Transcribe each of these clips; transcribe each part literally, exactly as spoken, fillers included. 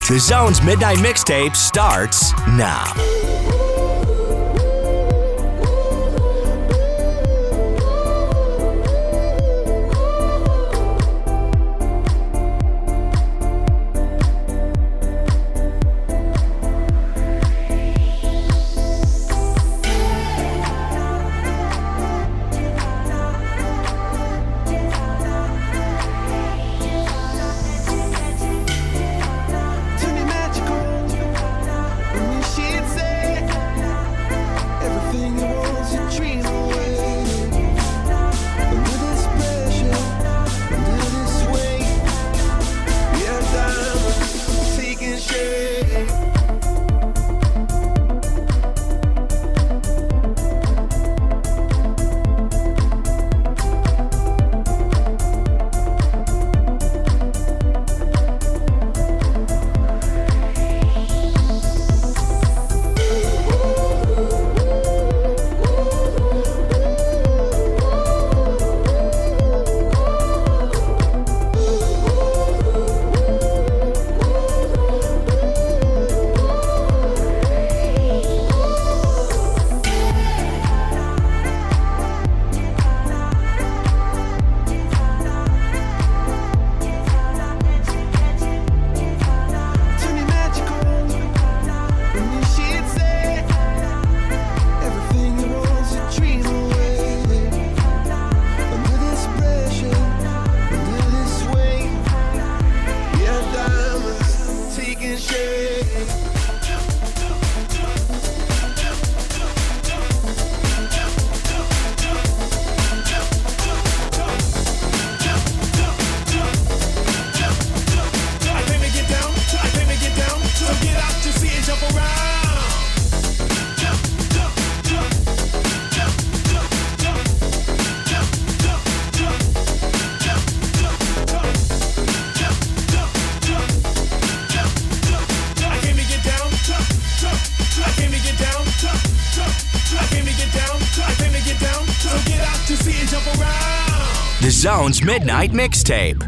The Zone's Midnight Mixtape starts now. The Zone's Midnight Mixtape.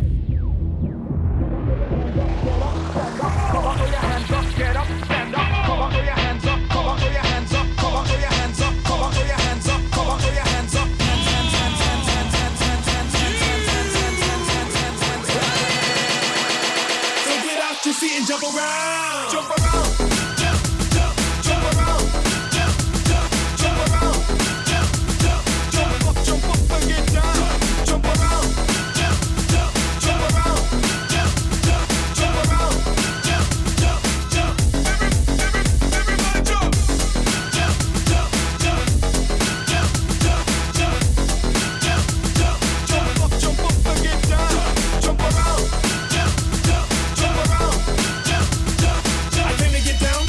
Get down.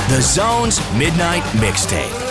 The Zone's Midnight Mixtape.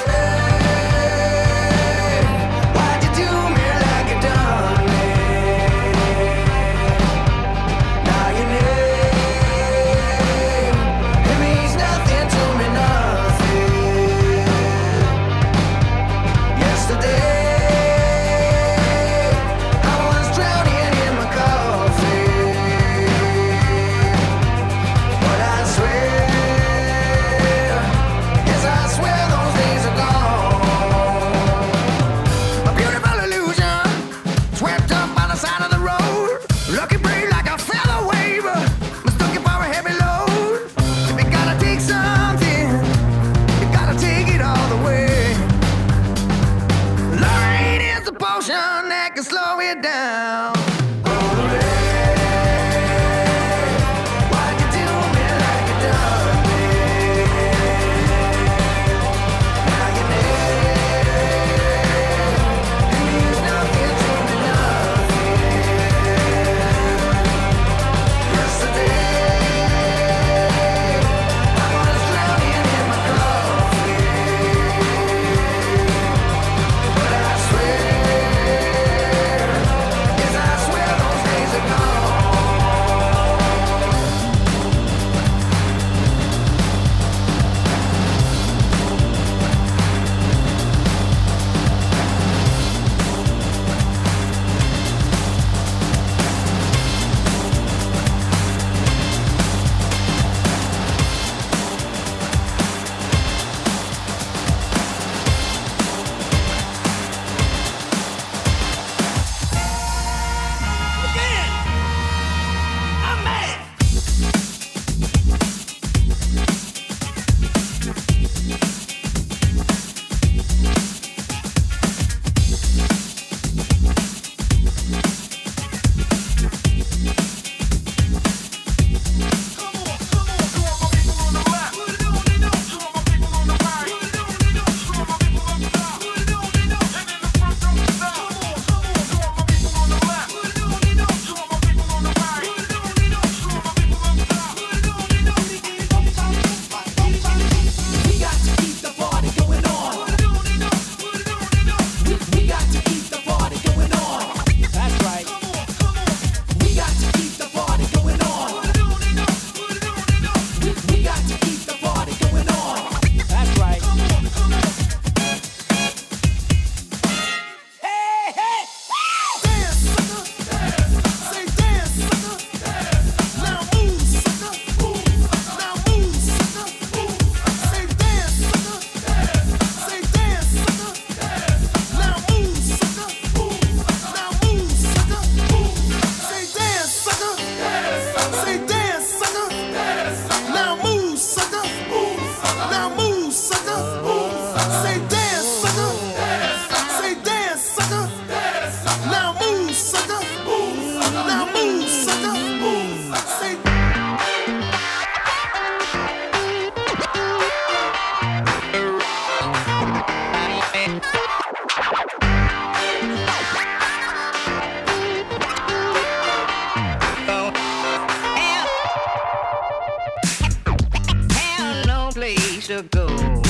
to go.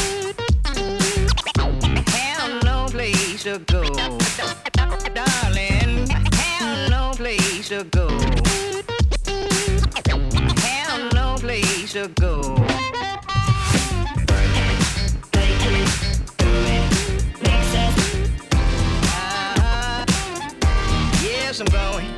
Have no place to go. Darling, have no place to go. Have no place to go. Uh, yes, I'm going.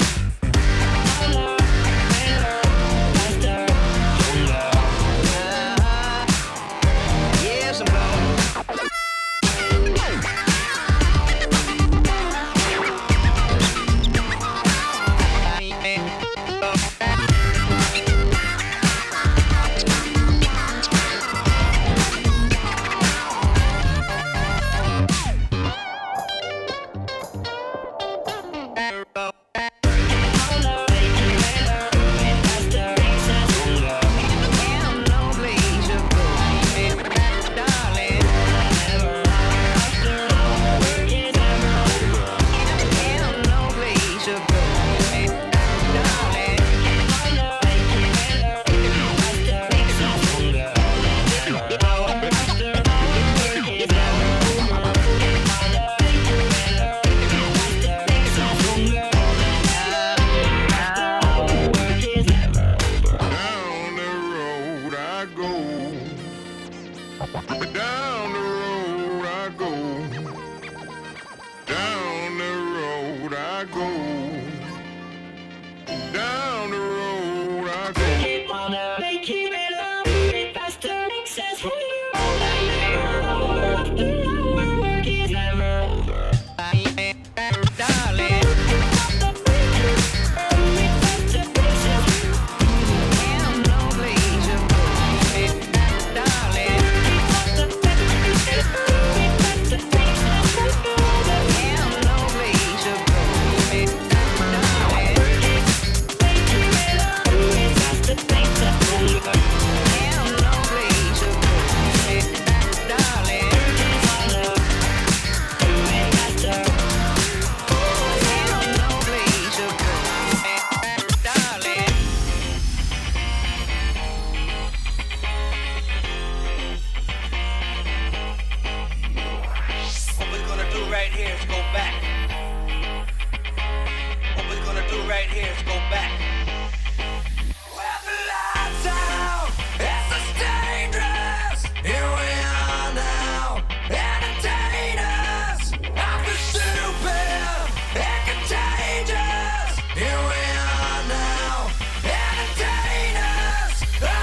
years go back. With the lights out, it's just dangerous. Here we are now, entertainers. I feel stupid and contagious. Here we are now, entertainers.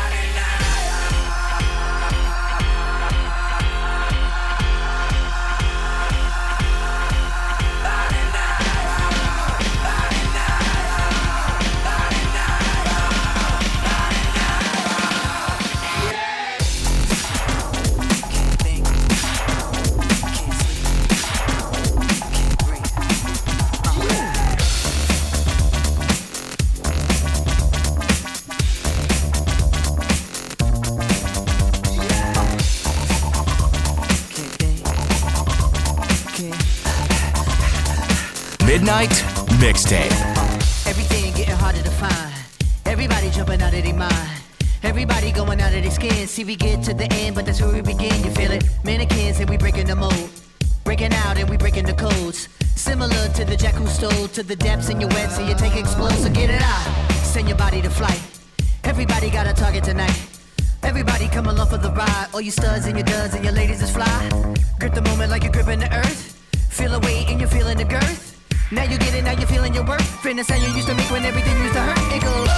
Midnight Mixtape. Everything getting harder to find. Everybody jumping out of their mind. Everybody going out of their skin. See, we get to the end, but that's where we begin. You feel it? Mannequins and we breaking the mold. Breaking out and we breaking the codes. Similar to the jack who stole to the depths in your wet, so you take explode, so get it out. Send your body to flight. Everybody got a target tonight. Everybody come along for the ride. All you studs and your duds and your ladies is fly. Grip the moment like you're gripping the earth. Feel a weight and you're feeling the girth. Now you get it, now you're feeling your worth. Friend the sound you used to make when everything used to hurt. It goes,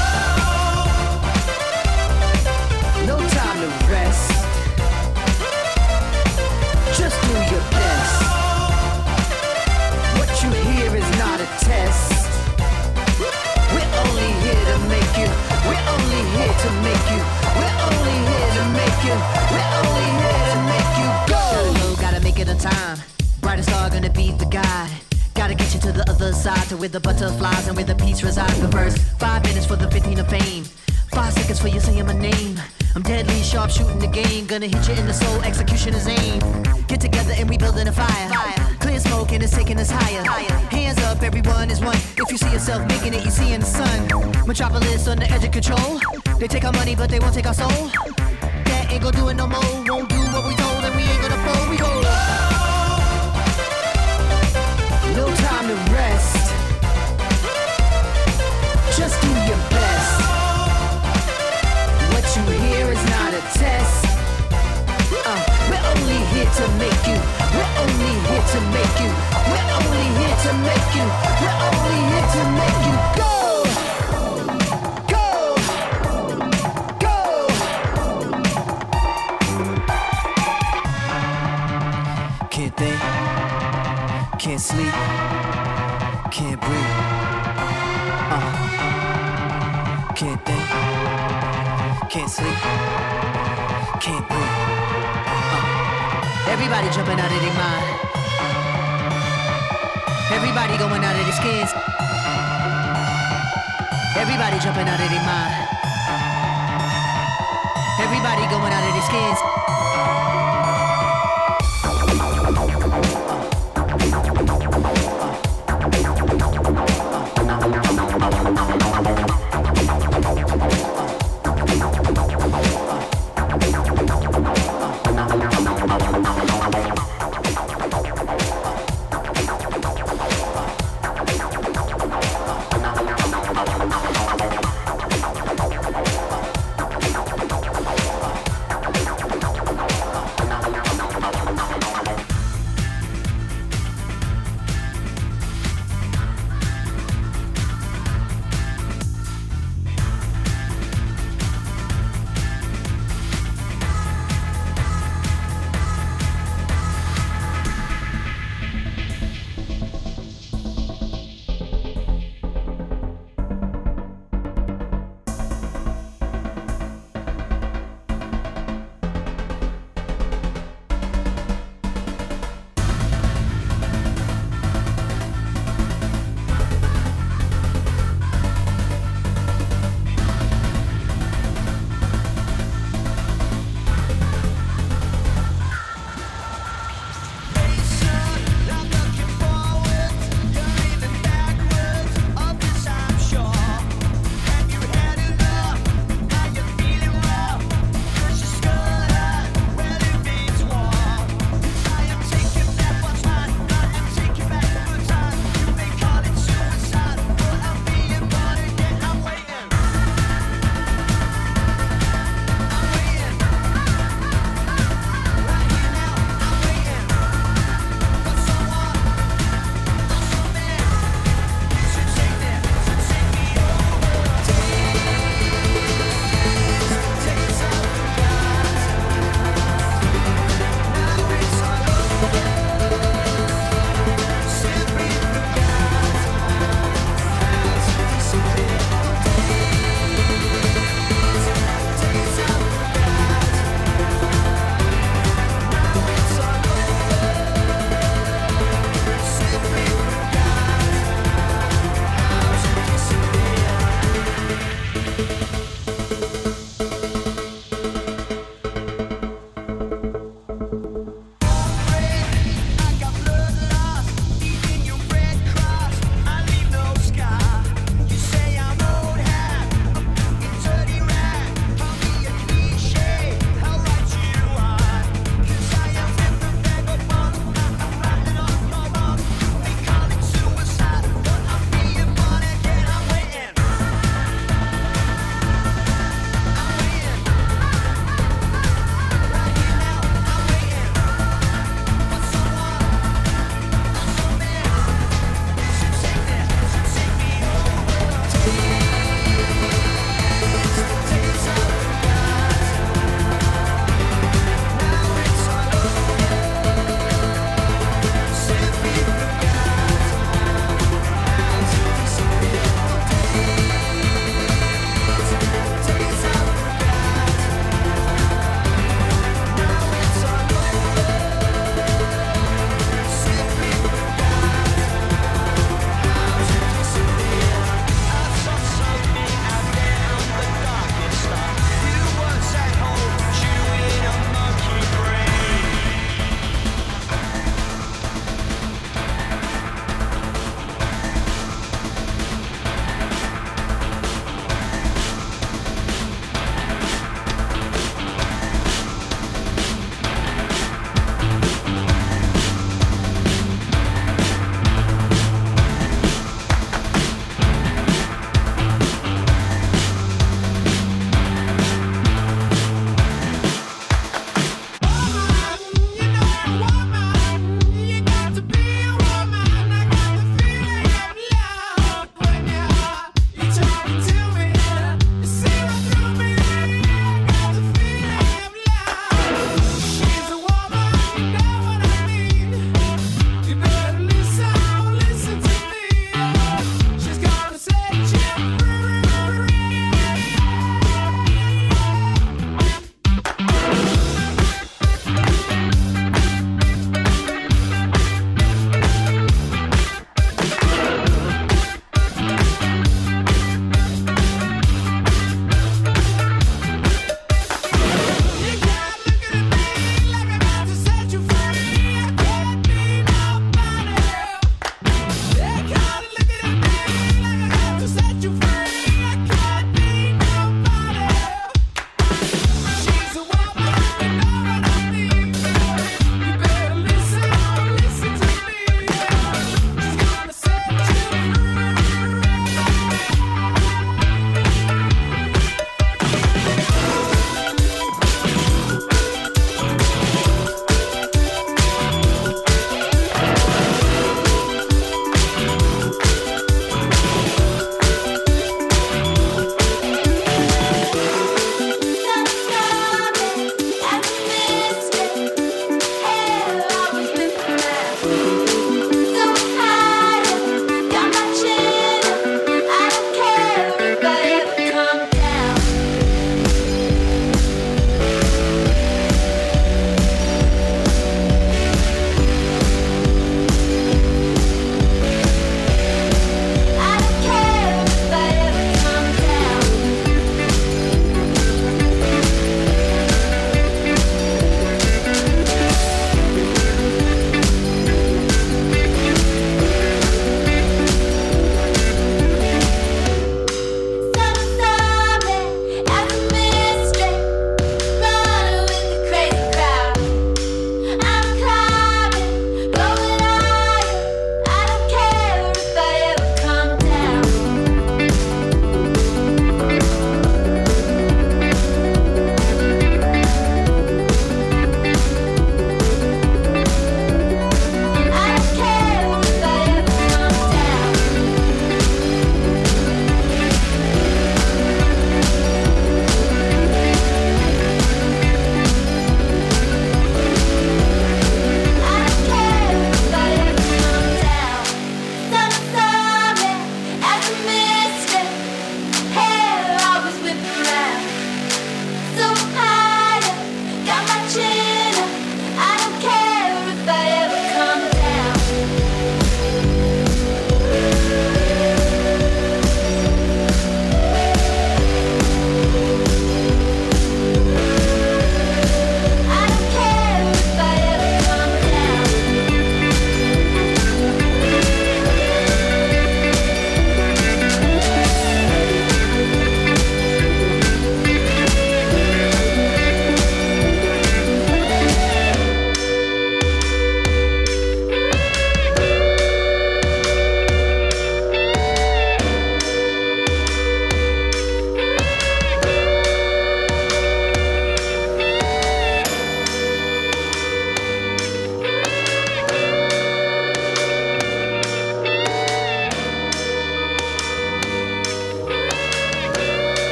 no time to rest. Just do your best. What you hear is not a test. We're only here to make you. We're only here to make you. We're only here to make you. We're only here to make you go. Gotta go, gotta make it on time. Brightest star gonna be the guide. Gotta get you to the other side, to where the butterflies and where the peace resides. But first, five minutes for the fifteen of fame. Five seconds for you saying my name. I'm deadly sharp shooting the game. Gonna hit you in the soul, execution is aim. Get together and we building a fire. Clear smoke and it's taking us higher. Hands up, everyone is one. If you see yourself making it, you see in the sun. Metropolis on the edge of control. They take our money, but they won't take our soul. That ain't gonna do it no more. Won't do what we told, and we ain't gonna fold. We go. No time to rest. Just do your best. What you hear is not a test. Uh, we're only here to make you. We're only here to make you. We're only here to make you. We're only here to make you go. Go. Go. Can't think. Can't sleep, can't breathe, uh, can't think, can't sleep, can't breathe, uh. Everybody jumping out of their mind. Everybody going out of their skins. Everybody jumping out of their mind. Everybody going out of their skins.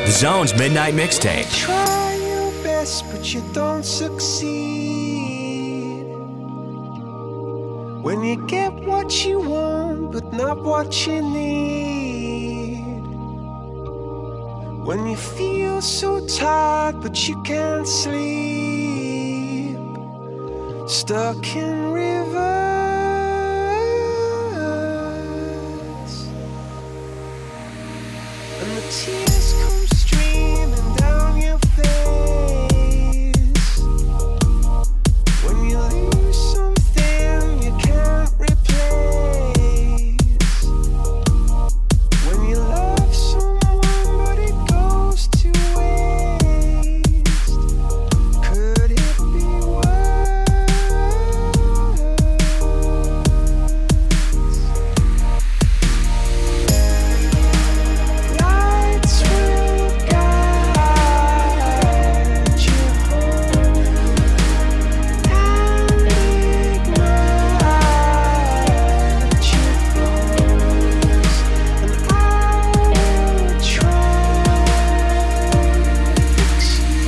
Zone's Midnight Mixtape. Try your best, but you don't succeed. When you get what you want, but not what you need. When you feel so tired, but you can't sleep. Stuck in rivers, and the tears come streaming down your face. When you lose something you can't replace. When you love someone but it goes to waste. Could it be Lights will guide you home and ignite your bones, and I will try to fix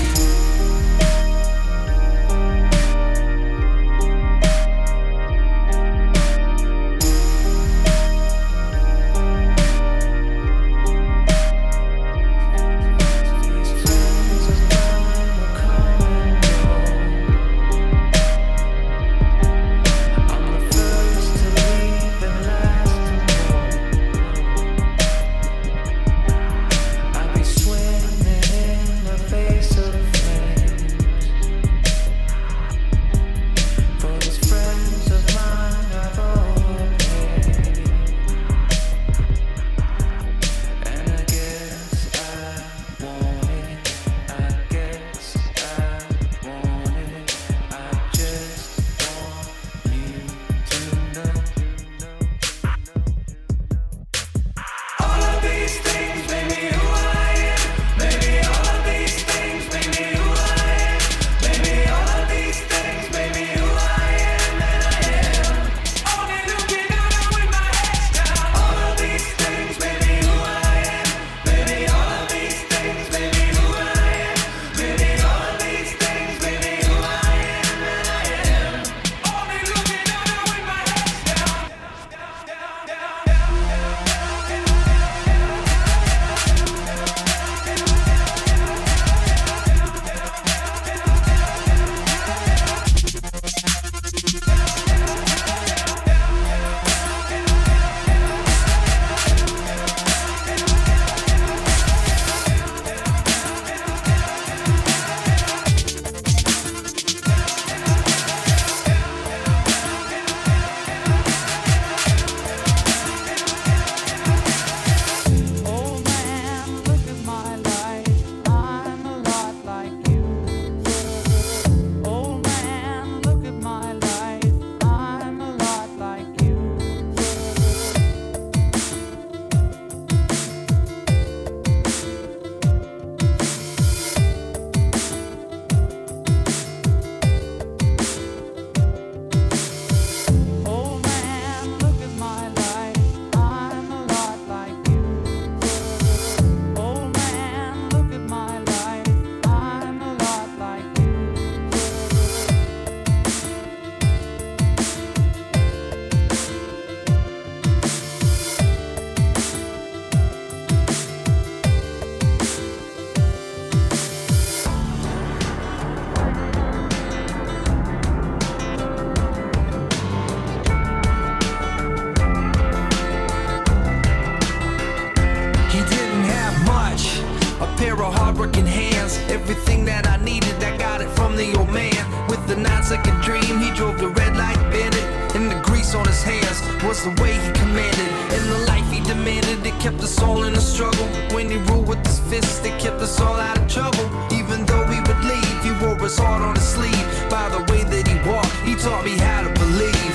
was the way he commanded, and the life he demanded. It kept us all in a struggle. When he ruled with his fists, it kept us all out of trouble. Even though he would leave, he wore his heart on his sleeve. By the way that he walked, he taught me how to believe.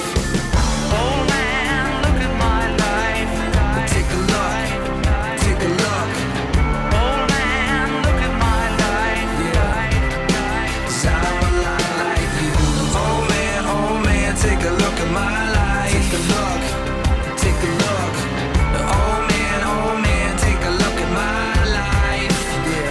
Oh man, look at my life. Take a look, take a look. Oh man, look at my life. Yeah, 'cause I'm a lot like you. Oh man, oh man, take a look at my life. Take a look, take a look. Oh man, oh man, take a look at my life. Yeah.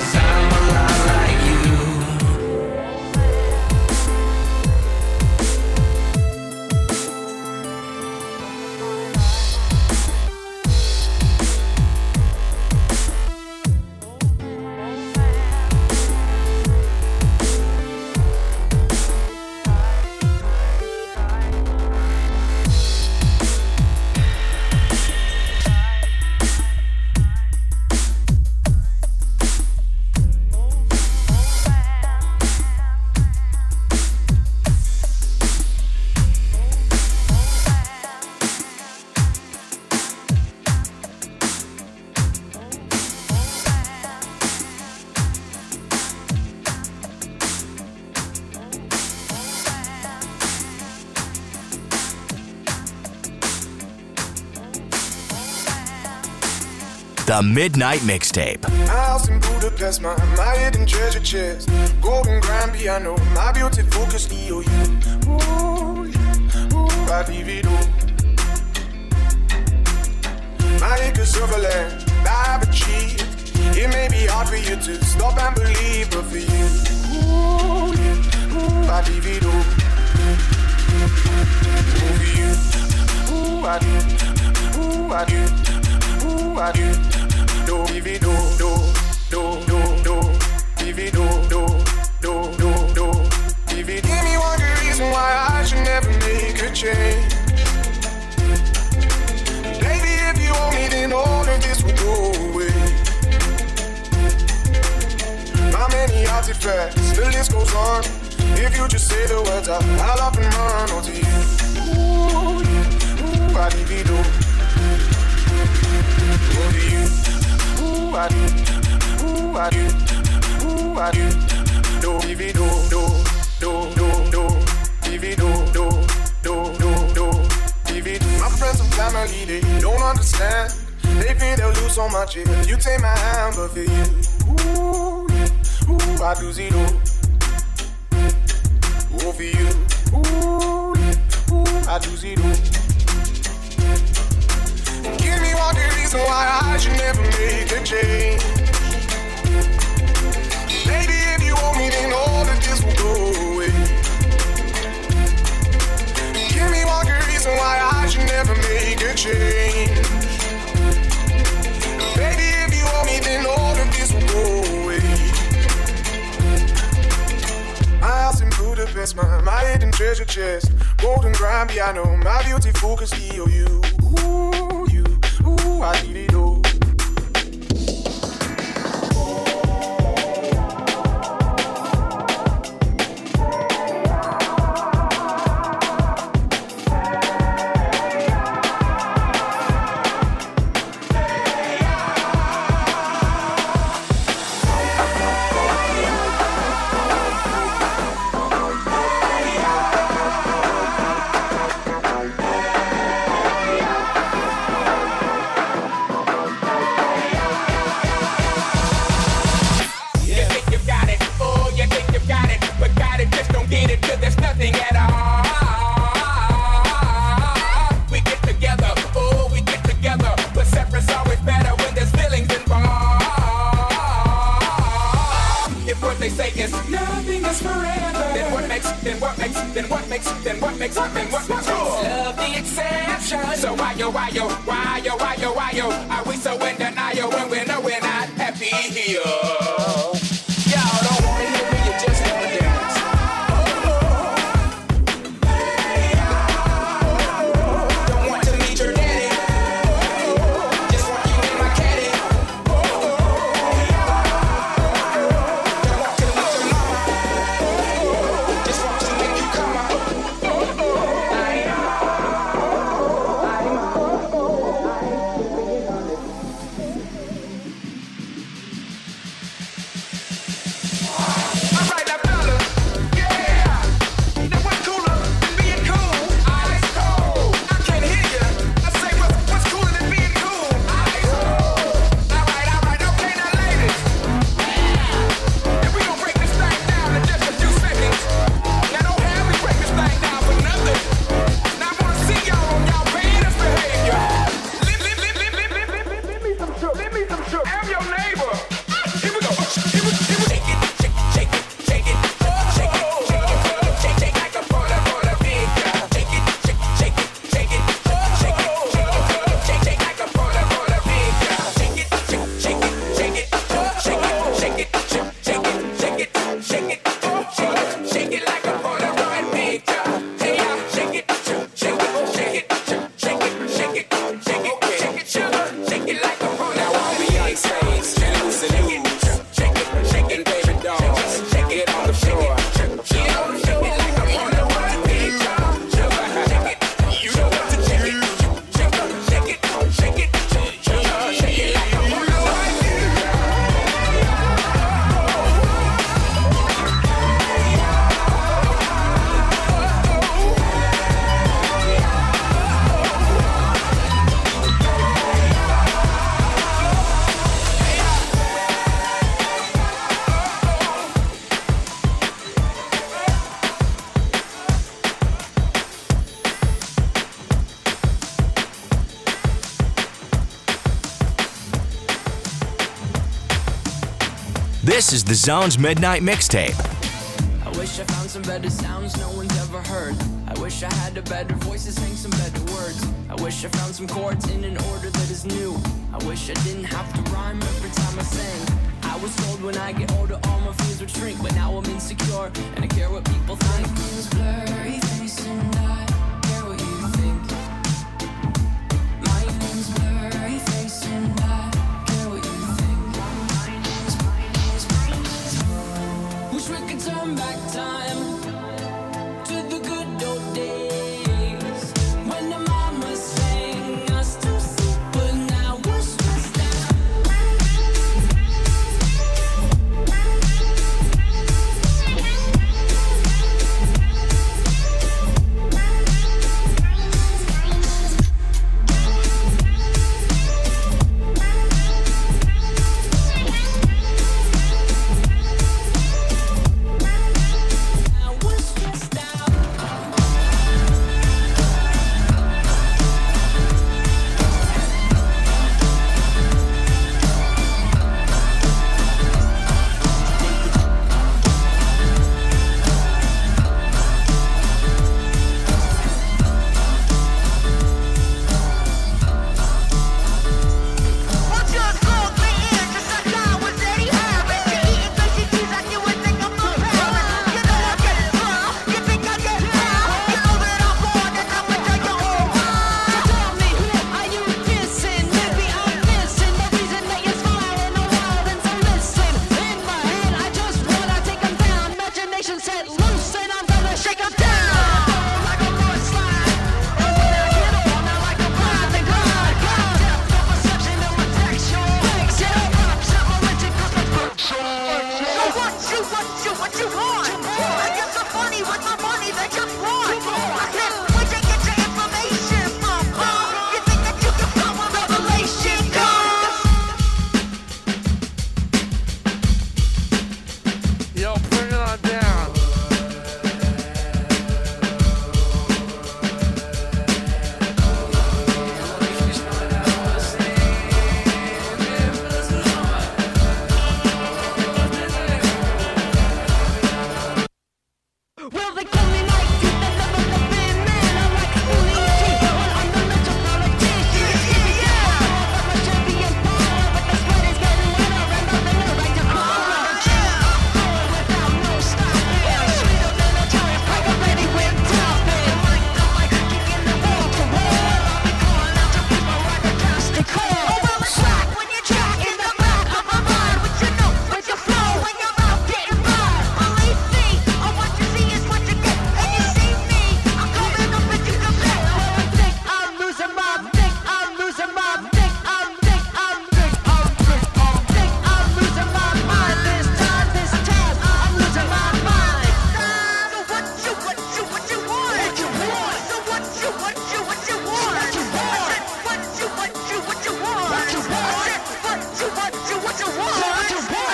The Midnight Mixtape. My house in Budapest, my, my hidden treasure chest. Golden grand piano, my beauty focus E O U. Ooh, ooh, I leave it all. My acres of land, I've achieved. It may be hard for you to stop and believe, but for you, ooh, ooh, I leave it all. Ooh, for you, ooh, I do, ooh, I do, ooh, I do. Do, give it, do, do, do, do, do, give it, do, do, do, do, do, give it. Give me one good reason why I should never make a change. Baby, if you owe me, then all of this will go away. How many artifacts, the list goes on. If you just say the words out, I'll up and run onto you. Ooh, ooh, I give it, do. Onto you. Ooh, I do, ooh, I do, ooh, I do. Do, give it, do, do, do, do, do, give it, do, do, do, do, do, give it. My friends and family, they don't understand. They feel they'll lose so much if you take my hand, but for you, ooh, ooh, I do zero. Ooh, for you, ooh, ooh, I do zero. Give me one good reason why I should never make a change. Baby, if you owe me, then all of this will go away. Give me one good reason why I should never make a change. Baby, if you owe me, then all of this will go away. My house in Budapest, my, my hidden treasure chest. Golden grand piano, my beauty focus E O U. Ooh, you, ooh, I need it all. Say This is the Zone's Midnight Mixtape. I wish I found some better sounds no one's ever heard. I wish I had a better voice to sing some better words. I wish I found some chords in an order that is new. I wish I didn't have to rhyme every time I sang. I was told when I get older all my fears would shrink, but now I'm insecure and I care what people think. My name's blurry face and I care what you think. My name's blurry face and I care what you think. My name's, my name's, my name's. Wish we could turn back time to the good old days when the mama sang us to sleep, but now we're stressed out. Now we're stressed out. Set loose and I'm gonna shake 'em down like a mudslide. And when I get on, I like a ride and glide, glide. Depth of perception and protection. Set up, separated 'cause my perfection. So what you, what you, what you want? I get so funny with my money that you want. I said, where'd you get your information from? Huh? You think that you can find my revelation? Yo, bring it on down. Well, they call me Mike Deep, they never let me in, man. I'm like Spoonie T, but I'm the mental politician. Give me down, I'm a champion power, but the sweat is getting wetter and nothing new like to call. I'm going without no stopping. Sweeter than a giant pike, I'm ready with topping. Like the mic, kicking the wall to wall. I'll be calling out to people like a constant call. Oh, well, it's rock when you're track in the back of my mind. With your notes, with your flow, when you're out getting by. Believe me, oh, what you see is what you get. And you see me, I'm coming up and you can bet. Well, I think I'm losing my, think I'm losing my, think I'm, think I'm, think I'm, think I'm, think I'm losing my mind. This time, this time, I'm losing my mind. So what you, what you, what you want? What you want? So what you, what you, what you want? What you want? What you, what you, what you want? What you want? What you, what you, what you want? What you want?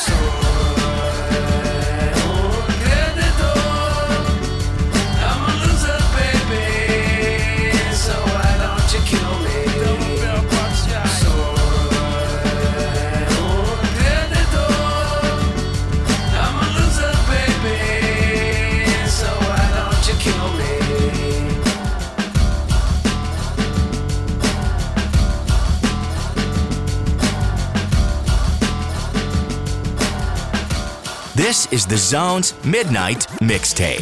I'm a loser, baby. So why don't you kill me? So I'm a loser, baby. So why don't you kill me? This is the Zone's Midnight Mixtape.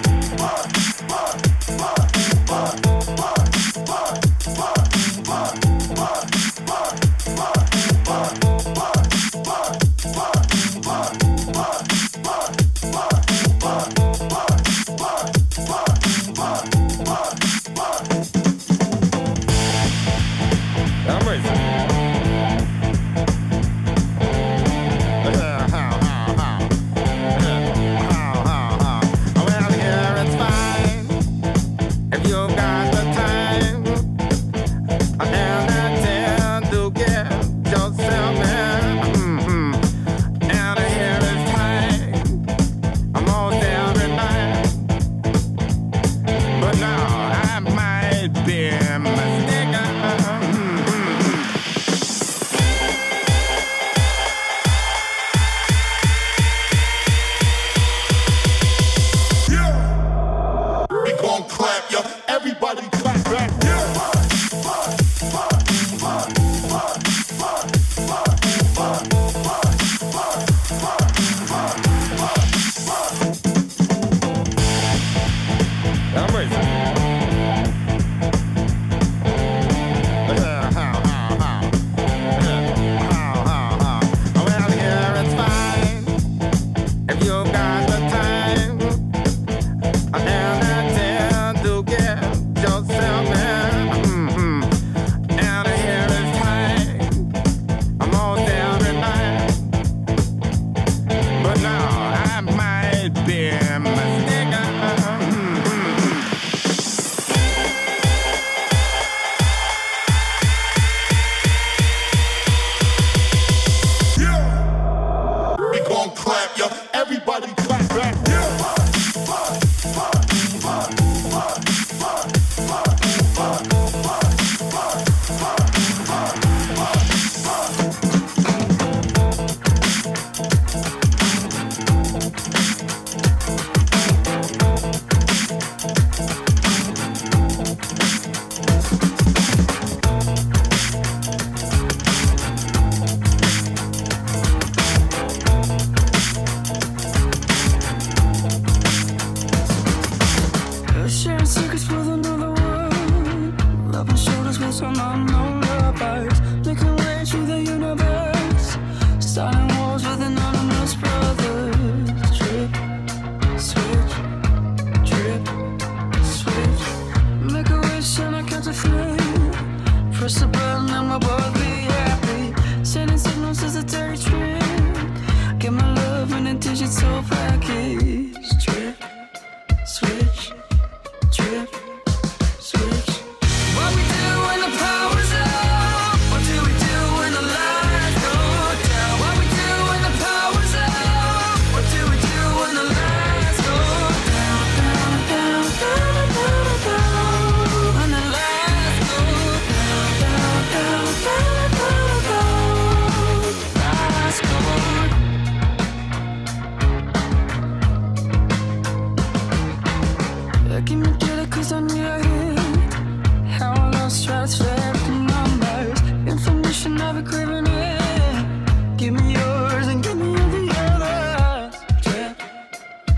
Fuck.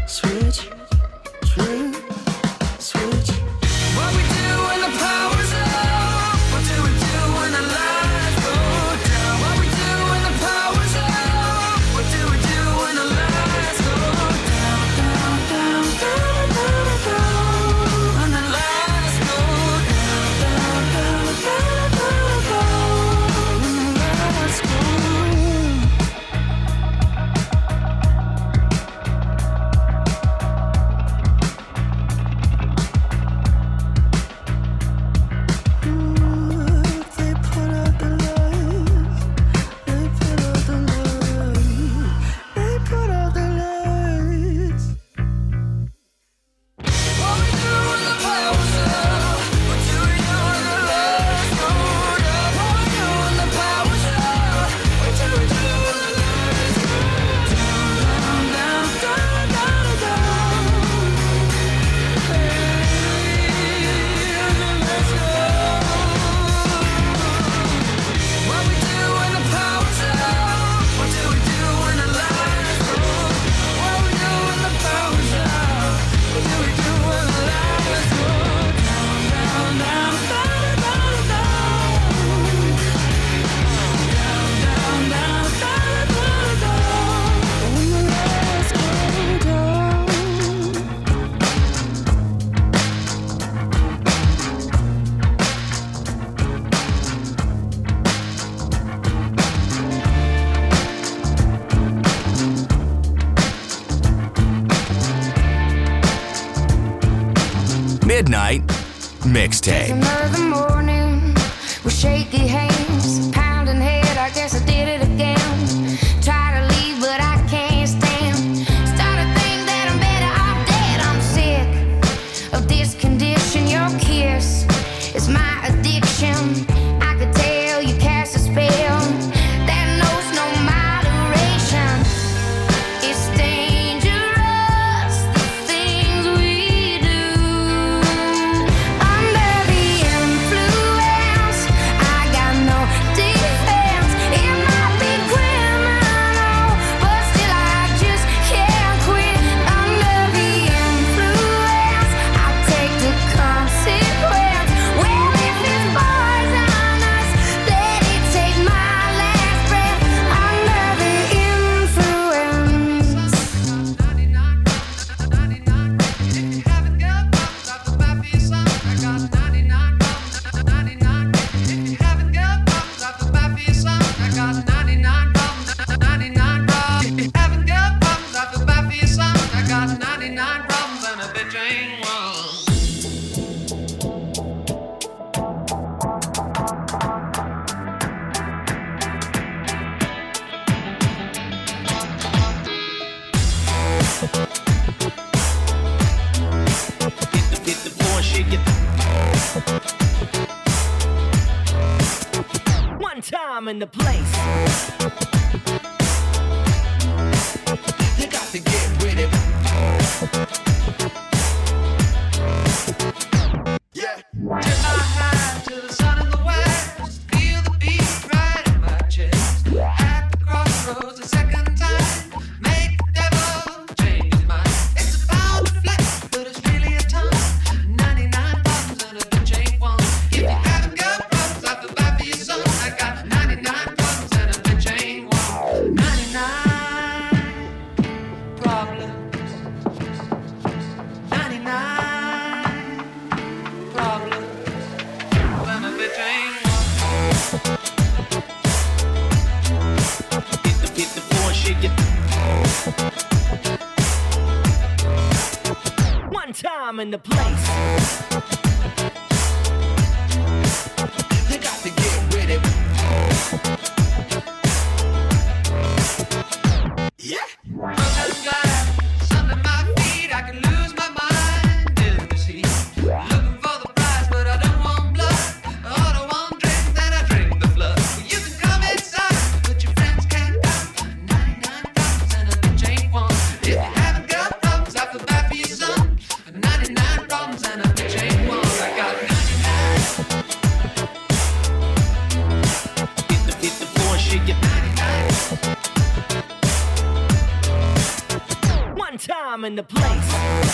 switch, true, switch. What we do when the power's up? What do we do when the lights go down? What we do when the power's up? What do we do when the lights go down, down, down, down, down, down? When the lights go down, down, down, down, down, down. When the lights go down. Midnight Mixtape. Another morning with shaky hands, pounding head. I guess I did it again. Try to leave, but I can't stand. Start to think that I'm better off dead. I'm sick of this condition. Your kiss is my addiction. I could tell you cast a spell that knows no moderation. It's dangerous, the things we do. Under the influence, I got no defense. It might be criminal, but still I just can't quit. Under the influence, I'll take the consequence. Well, if it's poisonous, let it take my last breath. Under the influence. One time in the place. You got to get with it. Yeah. Tip my hat to the sun in the west. Feel the beat right in my chest. At the crossroads a second time. Make the devil change his mind. It's a pound of flesh, but it's really a ton. ninety-nine problems and a bitch ain't one. If you haven't got problems, I feel bad for your son. I got ninety-nine problems and a bitch ain't one. ninety-nine problems. ninety-nine problems. And a bitch ain't one. Hit the, hit the floor and shake it. One time in the place. You got to get with it. Yeah. Broken glass under my feet, I can lose my mind in the sea. Looking for the prize, but I don't want blood. All I want drink, then I drink the blood. You can come inside, but your friends can't come. ninety-nine problems and a bitch ain't one. If you haven't got problems, I feel bad for your son. ninety-nine problems and a bitch ain't one. I got time and the place.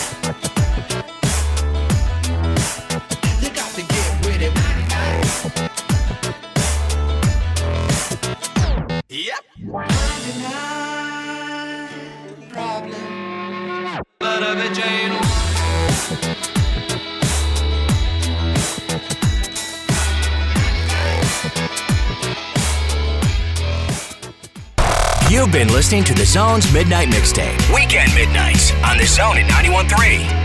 You got to get with it. Yep. ninety-nine problem. But of it, Jane. You've been listening to The Zone's Midnight Mixtape. Weekend Midnights on The Zone at ninety-one point three.